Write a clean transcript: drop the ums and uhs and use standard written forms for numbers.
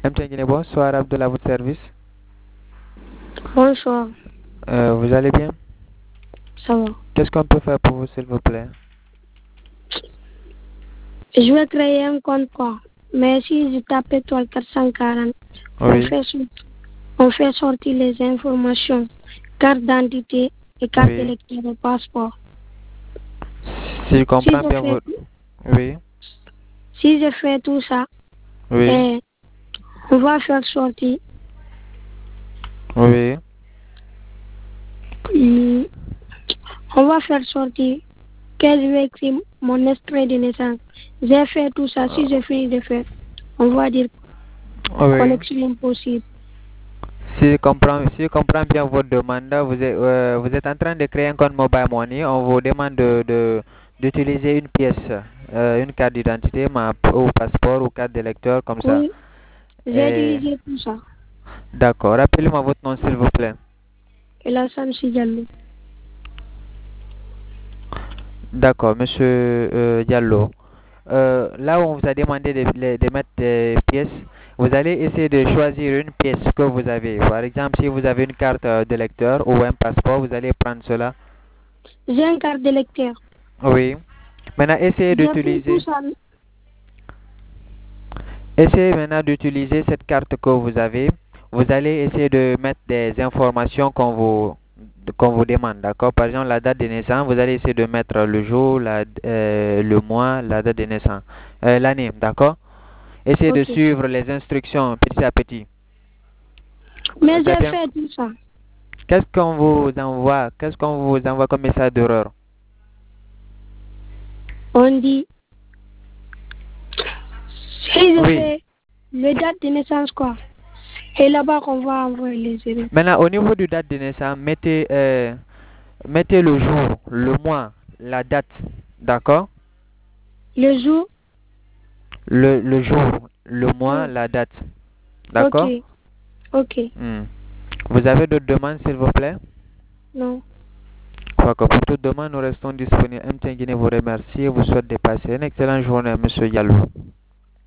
Guinée, bonsoir, Abdullah, à votre service. Bonsoir, Vous allez bien? ça va. Qu'est-ce qu'on peut faire pour vous, s'il vous plaît? Je vais créer un compte quoi. Mais si je tape étoile 440, Oui, on fait sortir les informations, carte d'identité et carte oui. d'électeur et passeport. Si je Si comprends je bien fais, votre... Oui, si je fais tout ça, oui, et on va faire sortir, oui. hum, on va faire sortir que je vais écrire mon extrait de naissance. J'ai fait tout ça. Si je finis de faire, on va dire Oui. connexion impossible. Si je comprends bien votre demande, vous êtes en train de créer un compte Mobile Money. On vous demande d'utiliser une pièce, une carte d'identité, ou passeport ou carte d'électeur, comme ça. Oui, j'ai Et, utilisé tout ça. d'accord. Rappelez-moi votre nom, s'il vous plaît. Et là, ça me signale. D'accord, monsieur Diallo. Là où on vous a demandé de mettre des pièces, vous allez essayer de choisir une pièce que vous avez. Par exemple, si vous avez une carte de lecteur ou un passeport, vous allez prendre cela. J'ai une carte d'électeur. Oui. Maintenant, J'ai pris tout ça. essayez maintenant d'utiliser cette carte que vous avez. Vous allez essayer de mettre des informations qu'on vous demande, d'accord? Par exemple, la date de naissance, vous allez essayer de mettre le jour, le mois, la date de naissance, l'année, d'accord? Essayez de Ok. suivre les instructions petit à petit. Mais C'est j'ai bien. fait tout ça. Qu'est-ce qu'on vous envoie? Qu'est-ce qu'on vous envoie comme message d'erreur? On dit, si je Oui. fais le date de naissance, quoi. Et là-bas, qu'on va envoyer les erreurs. Maintenant, au niveau de date de naissance, mettez le jour, le mois, la date, d'accord? Le jour, Le jour, le mois, hmm, la date, ok, d'accord? ok, Hmm. Vous avez d'autres demandes, s'il vous plaît? non. D'accord. Pour toute demande, nous restons disponibles. M. Guinée vous remercie et vous souhaite de passer une excellente journée, Monsieur Yalou.